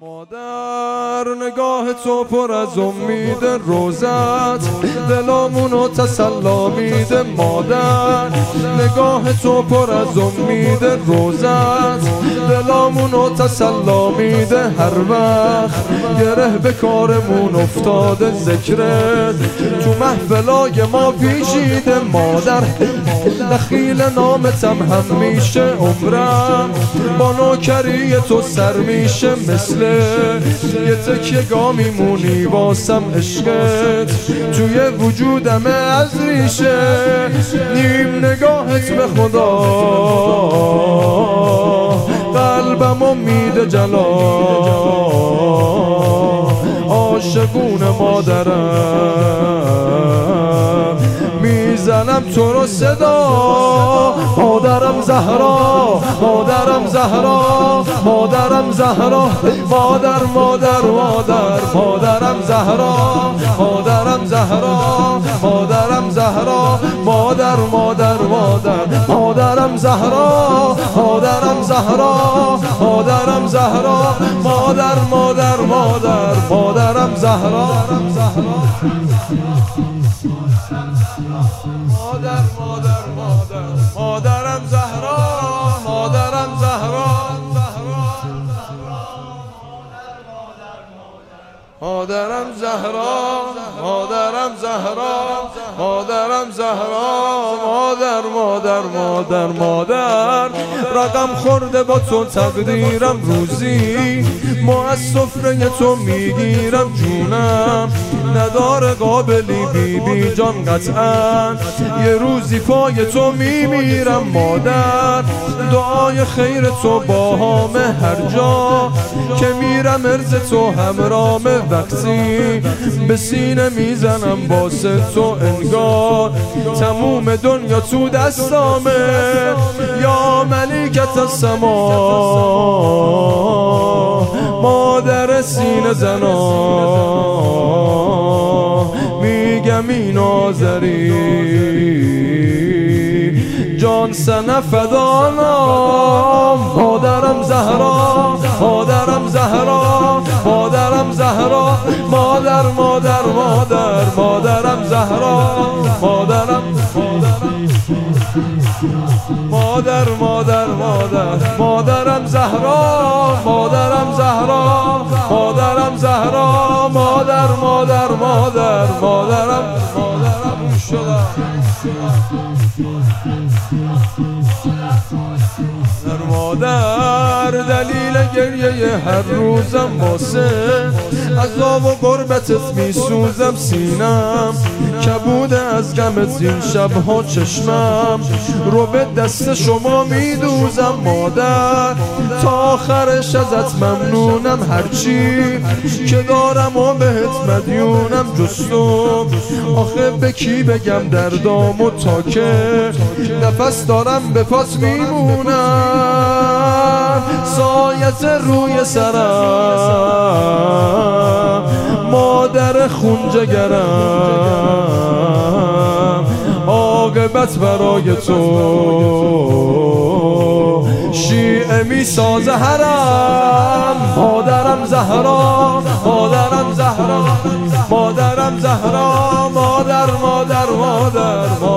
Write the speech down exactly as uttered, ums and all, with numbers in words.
مادر نگاه تو پر از امید روزت دلامونو تسلا میده. مادر نگاه تو پر از امید روزت دلامونو تسلا میده. هر وقت گره به کارمون افتاده ذکرت تو محفلای ما پیچیده. مادر دخیل نامتم هم میشه عمرم با نوکری تو سر میشه. مثل یه تکیه گا میمونی واسم عشقت توی وجودم از ریشه. نیم نگاهت به خدا قلبمو میده جلا. عاشقون مادرم میزنم تو رو صدا. مادرم زهرا مادرم زهرا مادرم زهرا مادر مادر مادر مادرم زهرا مادرم زهرا مادرم زهرا مادر مادر مادر مادرم زهرا مادرم زهرا مادرم زهرا مادر مادر مادر مادرم زهرا مادر مادر مادر مادرم زهرا مادرم زهرا مادرم زهرا مادرم زهرا مادرم زهرا مادر مادر مادر مادر رقم خورده با تو تقدیرم. روزی ما از سفره تو میگیرم. جونم نداره قابلی بی بی جان قطعا یه روزی پای تو میمیرم. مادر دعای خیر تو با همه هر جا که میرم ارز تو همرامه. وقتی به سینه میزنم واسه تو انگار تموم دنیا تو دستامه. یا ملکت السما مادر سینه زنا میگم این آذری جان سنه فدانا. مادرم زهرا مادرم زهرا مادرم زهرا مادر مادر مادر مادرم زهرا مادرم مادر مادر مادر مادرم زهرا مادرم زهرا مادرم زهرا مادر مادر مادر مادرم مادرم شدم. مادر دلیل گریه هر روزم واسه عذاب و غربتت میسوزم. سینم کبوده از غمت این شبها چشمم رو به دست شما میدوزم. مادر تا آخرش ازت ممنونم. هرچی که دارم و بهت مدیونم. جز تو آخه به کی بگم دردامو تا که نفس دارم به پات میمونم. سایت روی سرم مادر خونجگرم عاقبت برای تو شیعه میسازه حرم. مادرم زهرا مادرم زهرا مادرم زهرا مادر مادر مادر